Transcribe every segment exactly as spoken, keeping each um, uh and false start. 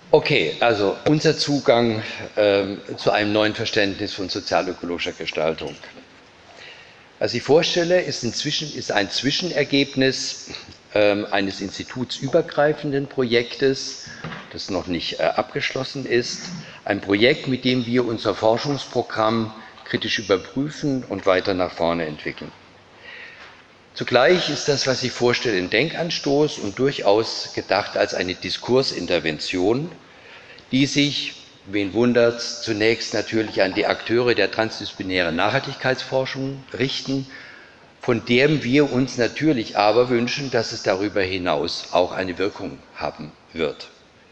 Okay, also unser Zugang äh, zu einem neuen Verständnis von sozialökologischer Gestaltung. Was ich vorstelle, ist, inzwischen, ist ein Zwischenergebnis äh, eines institutsübergreifenden Projektes, das noch nicht äh, abgeschlossen ist. Ein Projekt, mit dem wir unser Forschungsprogramm kritisch überprüfen und weiter nach vorne entwickeln. Zugleich ist das, was ich vorstelle, ein Denkanstoß und durchaus gedacht als eine Diskursintervention, die sich, wen wundert, zunächst natürlich an die Akteure der transdisziplinären Nachhaltigkeitsforschung richten, von dem wir uns natürlich aber wünschen, dass es darüber hinaus auch eine Wirkung haben wird.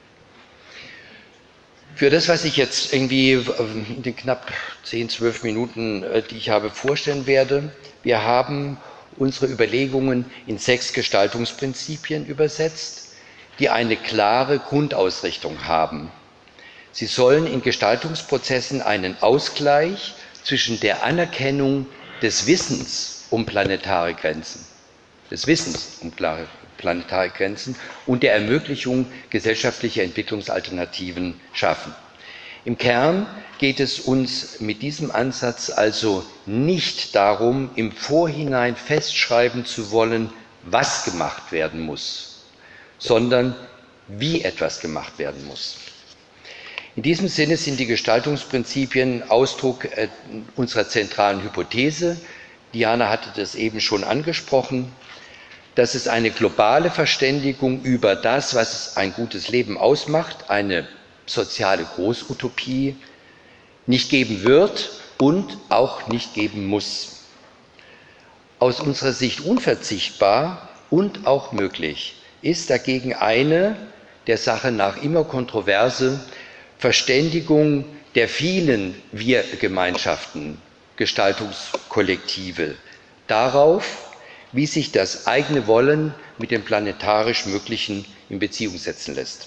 Für das, was ich jetzt irgendwie in den knapp zehn, zwölf Minuten, die ich habe, vorstellen werde, wir haben unsere Überlegungen in sechs Gestaltungsprinzipien übersetzt, die eine klare Grundausrichtung haben. Sie sollen in Gestaltungsprozessen einen Ausgleich zwischen der Anerkennung des Wissens um planetare Grenzen, des Wissens um planetare Grenzen und der Ermöglichung gesellschaftlicher Entwicklungsalternativen schaffen. Im Kern geht es uns mit diesem Ansatz also nicht darum, im Vorhinein festschreiben zu wollen, was gemacht werden muss, sondern wie etwas gemacht werden muss. In diesem Sinne sind die Gestaltungsprinzipien Ausdruck äh, unserer zentralen Hypothese. Diana hatte das eben schon angesprochen, dass es eine globale Verständigung über das, was ein gutes Leben ausmacht, eine soziale Großutopie, nicht geben wird und auch nicht geben muss. Aus unserer Sicht unverzichtbar und auch möglich ist dagegen eine der Sache nach immer kontroverse Verständigung der vielen Wir-Gemeinschaften, Gestaltungskollektive, darauf, wie sich das eigene Wollen mit dem planetarisch Möglichen in Beziehung setzen lässt.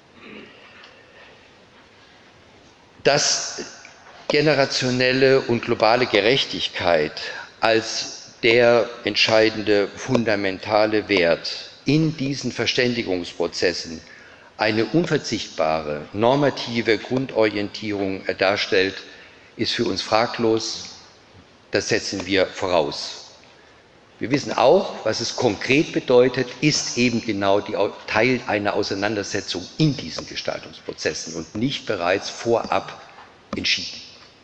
Dass generationelle und globale Gerechtigkeit als der entscheidende, fundamentale Wert in diesen Verständigungsprozessen eine unverzichtbare, normative Grundorientierung darstellt, ist für uns fraglos. Das setzen wir voraus. Wir wissen auch, was es konkret bedeutet, ist eben genau die Teil einer Auseinandersetzung in diesen Gestaltungsprozessen und nicht bereits vorab entschieden.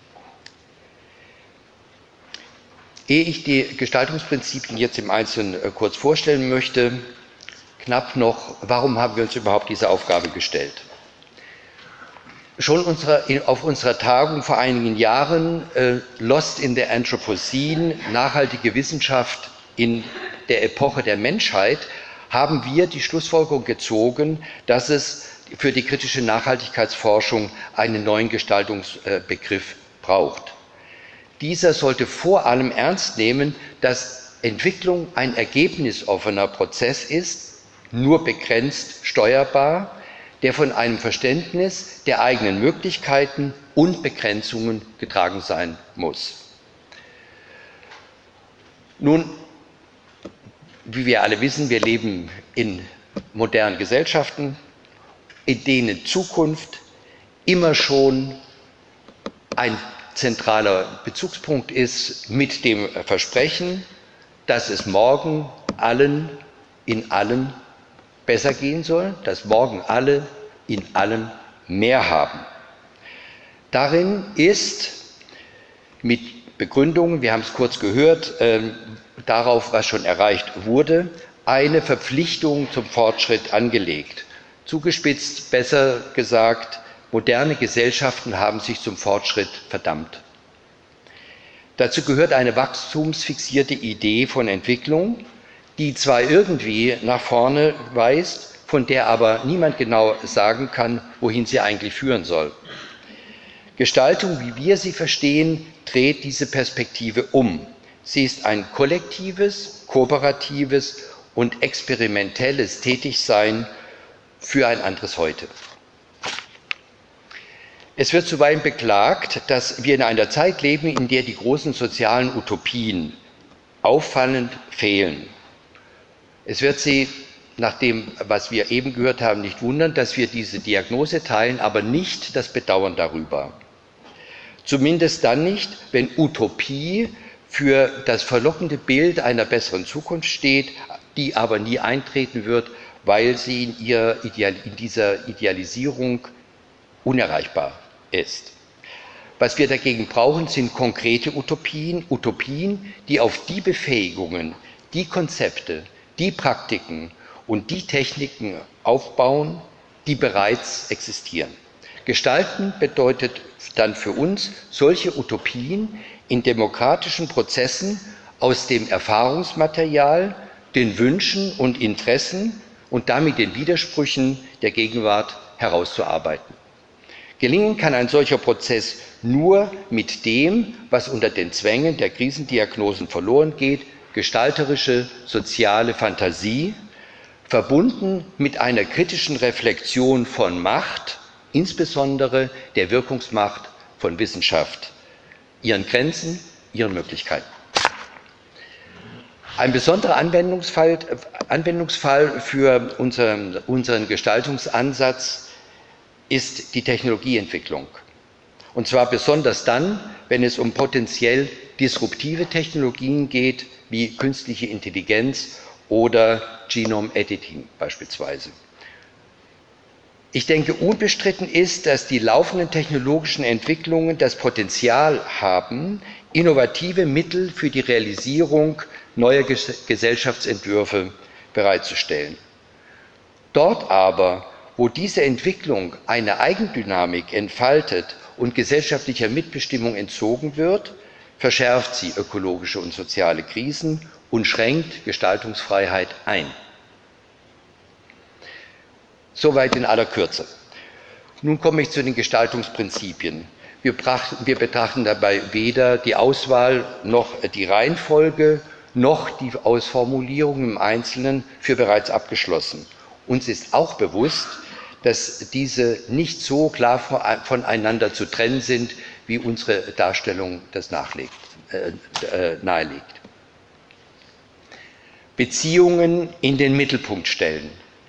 Ehe ich die Gestaltungsprinzipien jetzt im Einzelnen kurz vorstellen möchte, knapp noch, warum haben wir uns überhaupt diese Aufgabe gestellt? Schon unsere, auf unserer Tagung vor einigen Jahren, äh, Lost in the Anthropocene, nachhaltige Wissenschaft in der Epoche der Menschheit, haben wir die Schlussfolgerung gezogen, dass es für die kritische Nachhaltigkeitsforschung einen neuen Gestaltungsbegriff braucht. Dieser sollte vor allem ernst nehmen, dass Entwicklung ein ergebnisoffener Prozess ist, nur begrenzt steuerbar, der von einem Verständnis der eigenen Möglichkeiten und Begrenzungen getragen sein muss. Nun, wie wir alle wissen, wir leben in modernen Gesellschaften, in denen Zukunft immer schon ein zentraler Bezugspunkt ist mit dem Versprechen, dass es morgen allen in allem besser gehen soll, dass morgen alle in allem mehr haben. Darin ist mit Begründungen, wir haben es kurz gehört, äh, darauf, was schon erreicht wurde, eine Verpflichtung zum Fortschritt angelegt. Zugespitzt, besser gesagt, moderne Gesellschaften haben sich zum Fortschritt verdammt. Dazu gehört eine wachstumsfixierte Idee von Entwicklung, die zwar irgendwie nach vorne weist, von der aber niemand genau sagen kann, wohin sie eigentlich führen soll. Gestaltung, wie wir sie verstehen, dreht diese Perspektive um. Sie ist ein kollektives, kooperatives und experimentelles Tätigsein für ein anderes Heute. Es wird zuweilen beklagt, dass wir in einer Zeit leben, in der die großen sozialen Utopien auffallend fehlen. Es wird sie nach dem, was wir eben gehört haben, nicht wundern, dass wir diese Diagnose teilen, aber nicht das Bedauern darüber. Zumindest dann nicht, wenn Utopie für das verlockende Bild einer besseren Zukunft steht, die aber nie eintreten wird, weil sie in, ihr Ideal, in dieser Idealisierung unerreichbar ist. Was wir dagegen brauchen, sind konkrete Utopien, Utopien, die auf die Befähigungen, die Konzepte, die Praktiken und die Techniken aufbauen, die bereits existieren. Gestalten bedeutet dann für uns solche Utopien in demokratischen Prozessen aus dem Erfahrungsmaterial, den Wünschen und Interessen und damit den Widersprüchen der Gegenwart herauszuarbeiten. Gelingen kann ein solcher Prozess nur mit dem, was unter den Zwängen der Krisendiagnosen verloren geht, gestalterische, soziale Fantasie, verbunden mit einer kritischen Reflexion von Macht, insbesondere der Wirkungsmacht von Wissenschaft, ihren Grenzen, ihren Möglichkeiten. Ein besonderer Anwendungsfall, Anwendungsfall für unseren, unseren Gestaltungsansatz ist die Technologieentwicklung. Und zwar besonders dann, wenn es um potenziell disruptive Technologien geht, wie künstliche Intelligenz oder Genome Editing beispielsweise. Ich denke, unbestritten ist, dass die laufenden technologischen Entwicklungen das Potenzial haben, innovative Mittel für die Realisierung neuer Gesellschaftsentwürfe bereitzustellen. Dort aber, wo diese Entwicklung eine Eigendynamik entfaltet und gesellschaftlicher Mitbestimmung entzogen wird, verschärft sie ökologische und soziale Krisen und schränkt Gestaltungsfreiheit ein. Soweit in aller Kürze. Nun komme ich zu den Gestaltungsprinzipien. Wir, wir betrachten dabei weder die Auswahl noch die Reihenfolge noch die Ausformulierung im Einzelnen für bereits abgeschlossen. Uns ist auch bewusst, dass diese nicht so klar voneinander zu trennen sind, wie unsere Darstellung das nachlegt, äh, äh, nahelegt. Beziehungen in den Mittelpunkt stellen.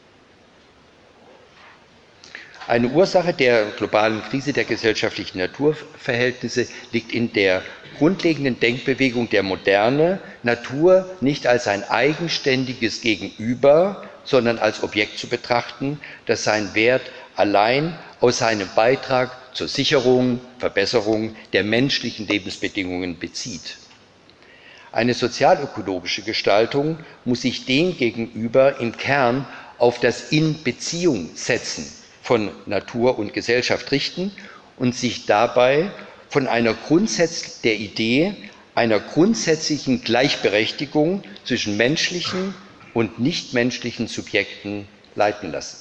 Eine Ursache der globalen Krise der gesellschaftlichen Naturverhältnisse liegt in der grundlegenden Denkbewegung der Moderne, Natur nicht als ein eigenständiges Gegenüber, sondern als Objekt zu betrachten, das seinen Wert allein aus seinem Beitrag zur Sicherung, Verbesserung der menschlichen Lebensbedingungen bezieht. Eine sozialökologische Gestaltung muss sich demgegenüber im Kern auf das In-Beziehung-Setzen von Natur und Gesellschaft richten und sich dabei von einer Grundsatz der Idee einer grundsätzlichen Gleichberechtigung zwischen menschlichen und nichtmenschlichen Subjekten leiten lassen.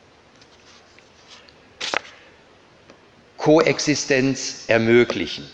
Koexistenz ermöglichen.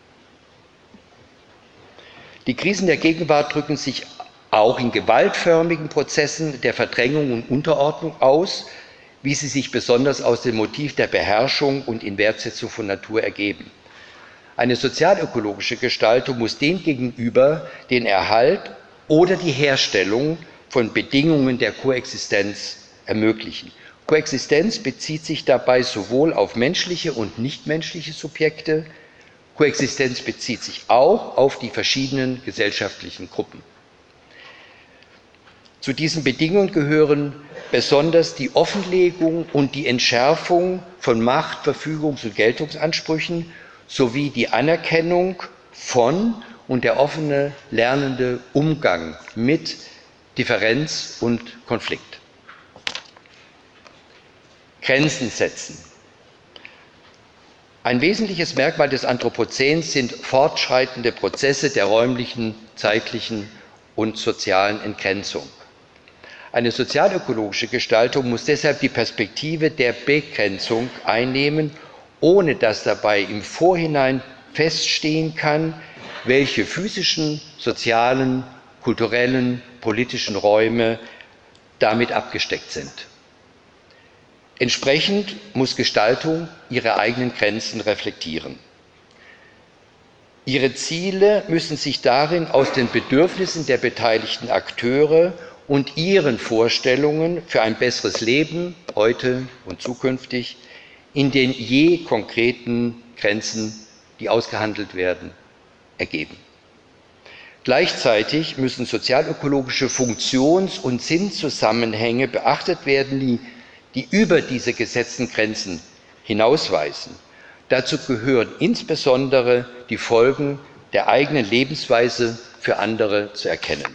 Die Krisen der Gegenwart drücken sich auch in gewaltförmigen Prozessen der Verdrängung und Unterordnung aus, wie sie sich besonders aus dem Motiv der Beherrschung und Inwertsetzung von Natur ergeben. Eine sozialökologische Gestaltung muss demgegenüber den Erhalt oder die Herstellung von Bedingungen der Koexistenz ermöglichen. Koexistenz bezieht sich dabei sowohl auf menschliche und nichtmenschliche Subjekte. Koexistenz bezieht sich auch auf die verschiedenen gesellschaftlichen Gruppen. Zu diesen Bedingungen gehören besonders die Offenlegung und die Entschärfung von Macht-, Verfügungs- und Geltungsansprüchen sowie die Anerkennung von und der offene, lernende Umgang mit Differenz und Konflikt. Grenzen setzen. Ein wesentliches Merkmal des Anthropozäns sind fortschreitende Prozesse der räumlichen, zeitlichen und sozialen Entgrenzung. Eine sozialökologische Gestaltung muss deshalb die Perspektive der Begrenzung einnehmen, ohne dass dabei im Vorhinein feststehen kann, welche physischen, sozialen, kulturellen, politischen Räume damit abgesteckt sind. Entsprechend muss Gestaltung ihre eigenen Grenzen reflektieren. Ihre Ziele müssen sich darin aus den Bedürfnissen der beteiligten Akteure und ihren Vorstellungen für ein besseres Leben heute und zukünftig in den je konkreten Grenzen, die ausgehandelt werden, ergeben. Gleichzeitig müssen sozialökologische Funktions- und Sinnzusammenhänge beachtet werden, die, die über diese gesetzten Grenzen hinausweisen. Dazu gehören insbesondere die Folgen der eigenen Lebensweise für andere zu erkennen.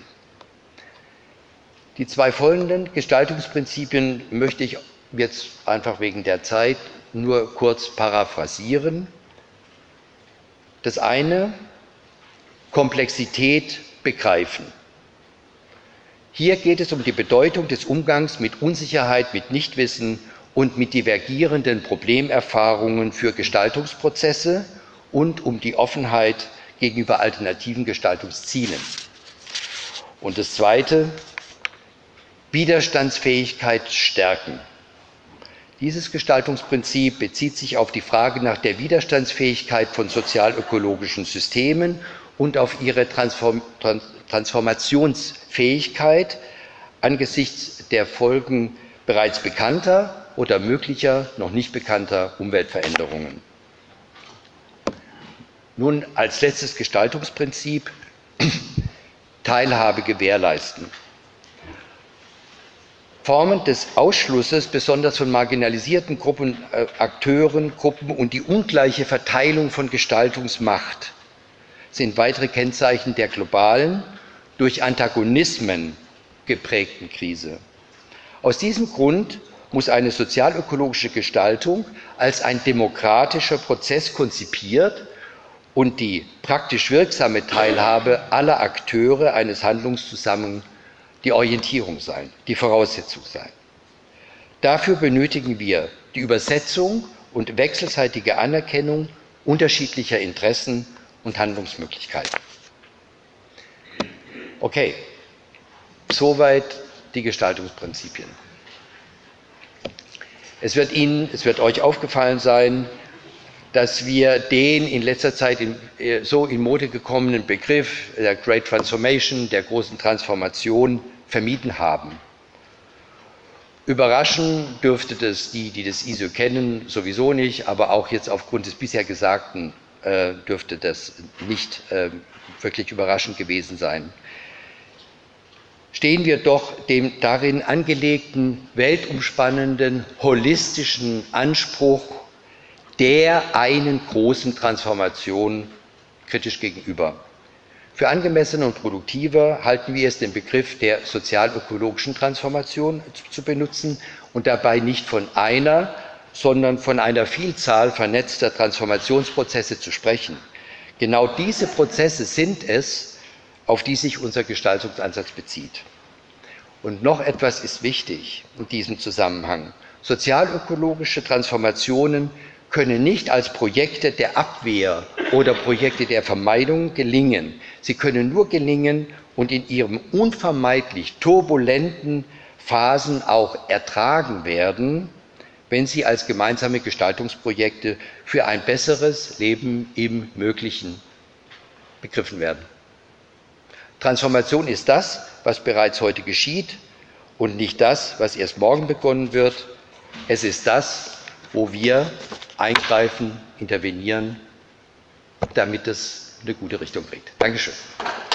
Die zwei folgenden Gestaltungsprinzipien möchte ich jetzt einfach wegen der Zeit nur kurz paraphrasieren. Das eine: Komplexität begreifen. Hier geht es um die Bedeutung des Umgangs mit Unsicherheit, mit Nichtwissen und mit divergierenden Problemerfahrungen für Gestaltungsprozesse und um die Offenheit gegenüber alternativen Gestaltungszielen. Und das Zweite: Widerstandsfähigkeit stärken. Dieses Gestaltungsprinzip bezieht sich auf die Frage nach der Widerstandsfähigkeit von sozialökologischen Systemen und auf ihre Transform Transformationsfähigkeit angesichts der Folgen bereits bekannter oder möglicher, noch nicht bekannter Umweltveränderungen. Nun als letztes Gestaltungsprinzip: Teilhabe gewährleisten. Formen des Ausschlusses, besonders von marginalisierten Gruppen, äh, Akteuren, Gruppen und die ungleiche Verteilung von Gestaltungsmacht sind weitere Kennzeichen der globalen, durch Antagonismen geprägten Krise. Aus diesem Grund muss eine sozialökologische Gestaltung als ein demokratischer Prozess konzipiert und die praktisch wirksame Teilhabe aller Akteure eines Handlungszusammenhangs die Orientierung sein, die Voraussetzung sein. Dafür benötigen wir die Übersetzung und wechselseitige Anerkennung unterschiedlicher Interessen und Handlungsmöglichkeiten. Okay, soweit die Gestaltungsprinzipien. Es wird Ihnen, es wird euch aufgefallen sein, dass wir den in letzter Zeit in, so in Mode gekommenen Begriff der Great Transformation, der großen Transformation, vermieden haben. Überraschen dürfte das die, die das I S O kennen, sowieso nicht, aber auch jetzt aufgrund des bisher Gesagten äh, dürfte das nicht äh, wirklich überraschend gewesen sein. Stehen wir doch dem darin angelegten, weltumspannenden, holistischen Anspruch der einen großen Transformation kritisch gegenüber. Für angemessener und produktiver halten wir es, den Begriff der sozialökologischen Transformation zu benutzen und dabei nicht von einer, sondern von einer Vielzahl vernetzter Transformationsprozesse zu sprechen. Genau diese Prozesse sind es, auf die sich unser Gestaltungsansatz bezieht. Und noch etwas ist wichtig in diesem Zusammenhang. Sozialökologische Transformationen können nicht als Projekte der Abwehr oder Projekte der Vermeidung gelingen. Sie können nur gelingen und in ihren unvermeidlich turbulenten Phasen auch ertragen werden, wenn sie als gemeinsame Gestaltungsprojekte für ein besseres Leben im Möglichen begriffen werden. Transformation ist das, was bereits heute geschieht und nicht das, was erst morgen begonnen wird. Es ist das, wo wir eingreifen, intervenieren, damit es eine gute Richtung kriegt. Dankeschön.